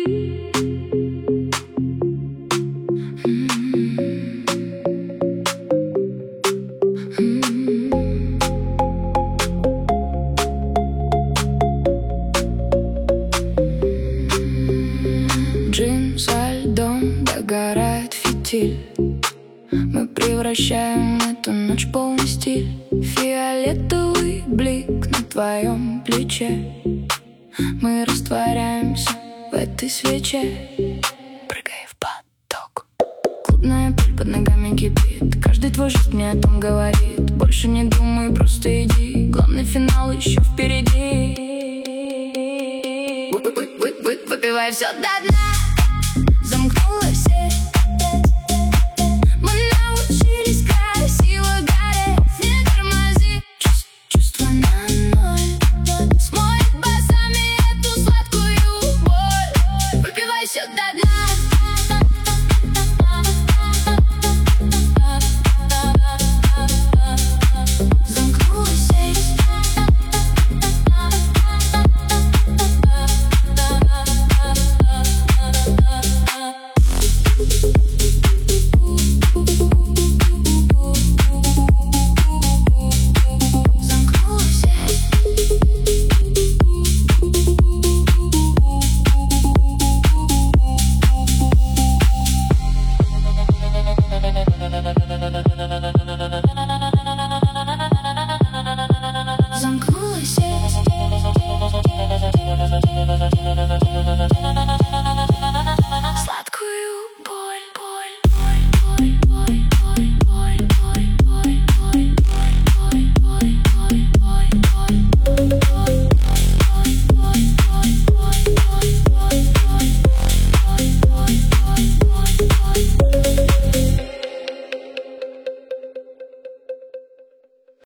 Джин со льдом, догорает фитиль. Мы превращаем эту ночь в полный стиль. Фиолетовый блик на твоем плече. Мы растворяемся в этой свече. Прыгай в поток. Клубная пыль под ногами кипит. Каждый твой жест мне о том говорит. Больше не думай, просто иди. Главный финал еще впереди. Выпивай все до дна.